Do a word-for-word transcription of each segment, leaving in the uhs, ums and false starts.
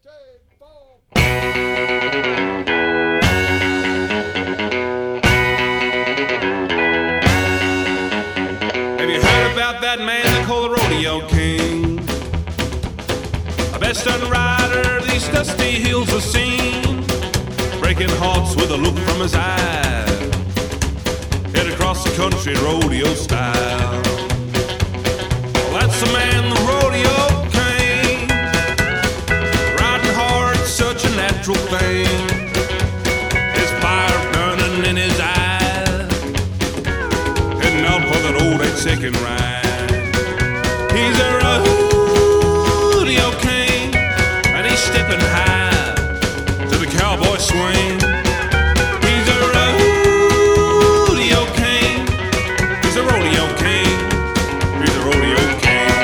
Have you heard about that man they call the Rodeo King? A best-done rider these dusty hills have seen, breaking hearts with a look from his eye, head across the country rodeo style. Well, that's the man, the Rodeo King, riding hard, such a natural thing. His fire burning in his eyes, heading out for that old eight-second ride. He's a Rodeo King, and he's stepping high to the cowboy swing. He's a Rodeo King, he's a Rodeo King, he's a Rodeo King.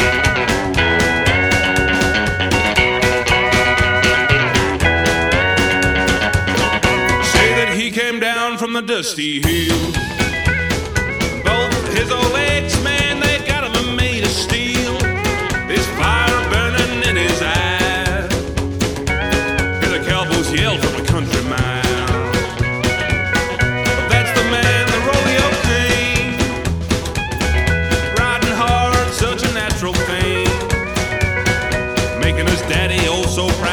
Say that he came down from the dusty hills. Both his old legs, man, they got him made of steel. His fire burning in his eyes, hear the cowboys yell from a country mile. But that's the man, the Rodeo King, riding hard, such a natural thing, making his daddy oh so proud.